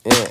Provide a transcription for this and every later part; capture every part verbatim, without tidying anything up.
Yeah.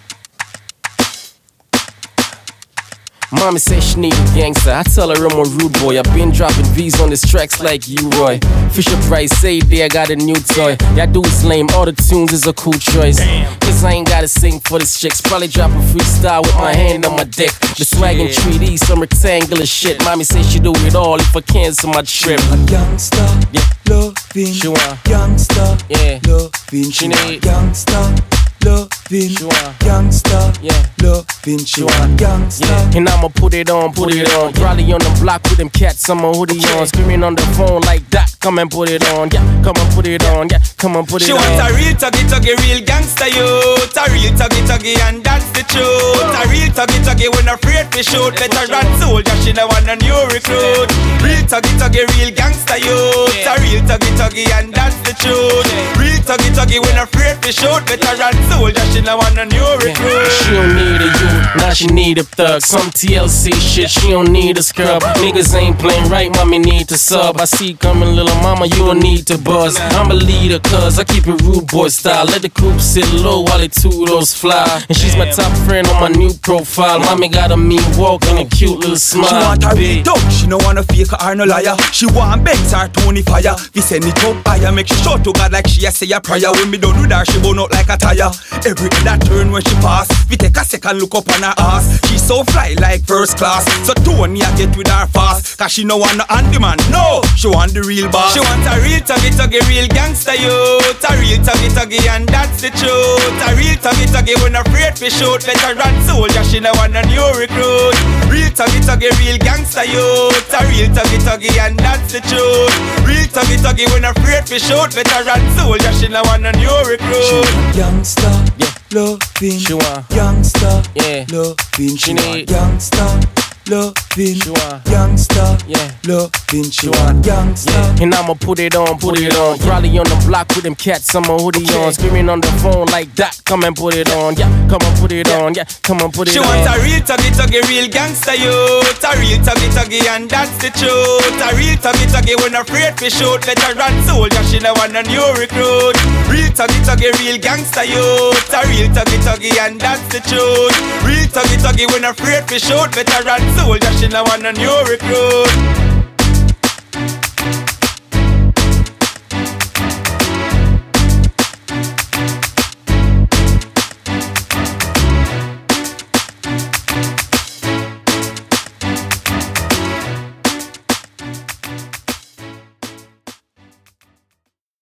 Mommy said she need a gangster. I tell her I'm a rude boy. I've been dropping V's on these tracks like you, Roy. Fisher Price say they I got a new toy. Y'all do is lame. All the tunes is a cool choice. Cause I ain't gotta sing for the chicks. Probably drop a freestyle with my hand on my dick. The swag and treaty, some rectangular shit. Mommy say she do it all if I cancel my trip. A youngster, yeah, loving. She want youngster, yeah, loving. She need youngster. Loving, youngster, yeah, loving, she want youngster. Yeah. And I'ma put it on, put it on. Probably on the block with them cats, I'm a hoodie on. Screaming on the phone like that, come and put it on, yeah, come and put it on, yeah, come and put it she on. She wants a real tuggy tuggy, real gangster youth. A real tuggy tuggy, and that's the truth. A real tuggy tuggy, when afraid to shoot. Veteran soldier, she no want a new recruit. Real tuggy tuggy, real gangster youth. A real tuggy tuggy, and that's the truth. Real tuggy tuggy, when afraid to shoot. Veteran soldier, she no want a new recruit. She don't need a youth, now she need a thug. Some T L C shit, she don't need a scrub. Niggas ain't playing right, mommy need to sub. I see coming, little mama, you don't need to buzz. I'm a leader, cuz I keep it rude boy style. Let the coupe sit low while the two those fly. And she's my top friend on my new profile. Mommy got a mean walk and a cute little smile. She want a real dog, she no want a fake or no liar. She want Benz or Tony Fire. We send it up higher, make she show to God like she a say a prayer. When me don't do that, she burn out like a tire. Every that turn when she pass, we take a second look up on her ass. She so fly like first class, so Tony I get with her fast. Cause she no want no handyman, no, she want the real boss. She want a real tuggy tuggy, real gangster youth. A real tuggy tuggy, and that's the truth. A real tuggy tuggy, when afraid to shoot. Veteran soldier, she no want a new recruit. Real tuggy tuggy, real gangster youth. A real tuggy tuggy, and that's the truth. Real tuggy tuggy, when afraid to shoot. Veteran soldier, she no want a new recruit. She want youngster, yeah, loving. She want youngster, yeah, loving. She She need want youngster, loving. She want youngster, yeah, loving. She want youngster. yeah. And I'ma put it on, put it on. Probably on the block with them cats, I'm a hoodie on. Screaming on the phone like that, come and put it on, yeah, come and put it on, yeah, come and put it she on. She wants a real tuggy tuggy, real gangster youth. A real tuggy tuggy, and that's the truth. A real tuggy tuggy, when afraid to shoot. Veteran soldier, she no want a new recruit. Real tuggy tuggy, real gangster youth. A real tuggy tuggy, and that's the truth. Real tuggy tuggy, when afraid to shoot. Veteran soldier, she no want a new recruit.